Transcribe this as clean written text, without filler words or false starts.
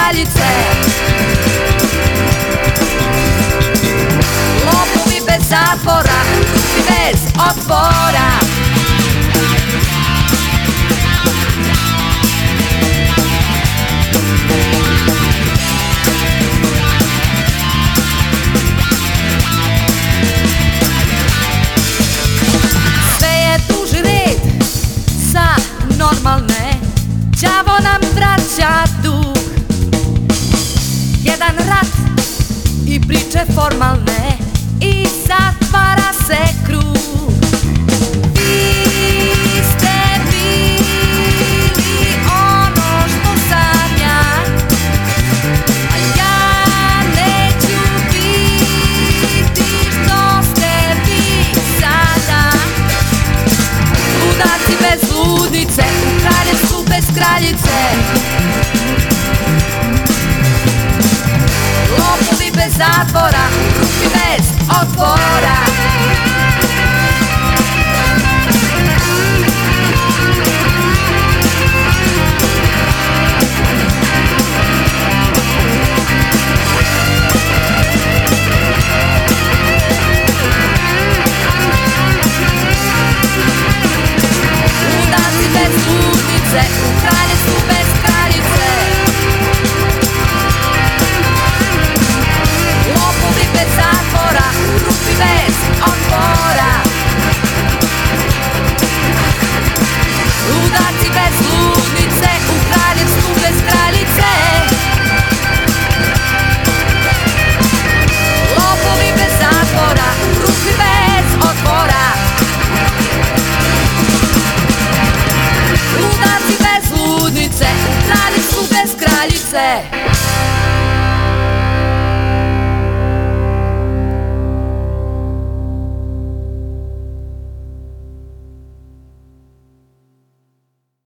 kraljice. Lopovi bez zatvora, rupi bez otvora. Đavo nam vraća dug, jedan rat i priče formalne i zatvara se krug. Vi ste bili ono što sam ja, a ja neću biti što ste vi sada. Ludaci bez ludnice, u kraljevstvu bez kraljice. Lopovi bez zatvora, rupi bez otvora. Ludaci bez ludnice, u kraljevstvu bez kraljice. Lopovi bez zatvora, rupi bez otvora. Ludaci bez ludnice, u kraljevstvu bez kraljice. Lopovi bez zatvora, rupi bez otvora. Ludaci bez ludnice, u kraljevstvu bez kraljice.